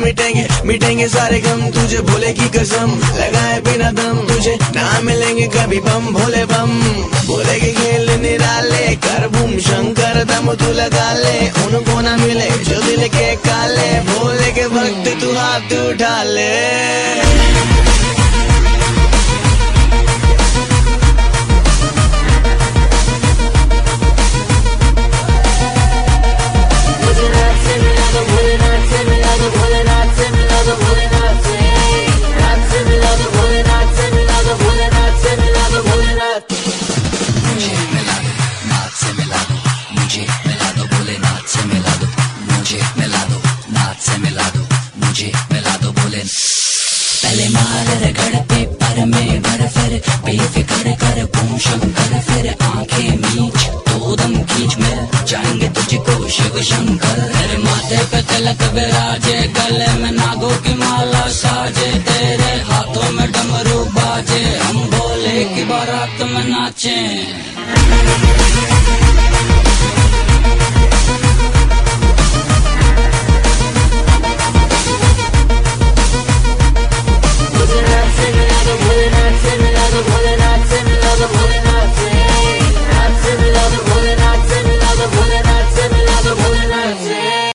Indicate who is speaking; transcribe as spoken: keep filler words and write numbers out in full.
Speaker 1: मिटेंगे मिटेंगे सारे गम, तुझे भोले की कसम लगाए बिना दम, तुझे ना मिलेंगे कभी बम भोले बम। भोले के खेल निराले कर बूम शंकर दम तू लगा ले, उनको ना मिले जो दिल के काले, भोले के वक्त तू हाथ उठा ले।
Speaker 2: पहले मार रगड़ पेपर में भर, फिर बेफिक्र कर बूम शंकर, फिर आंखें मीच दो दम खींच, मिल जाएंगे तुझको शिव शंकर। तेरे माथे पे तिलक विराजे, गले में नागों की माला साजे, तेरे हाथों में डमरू बाजे, हम भोले की बारात में नाचे।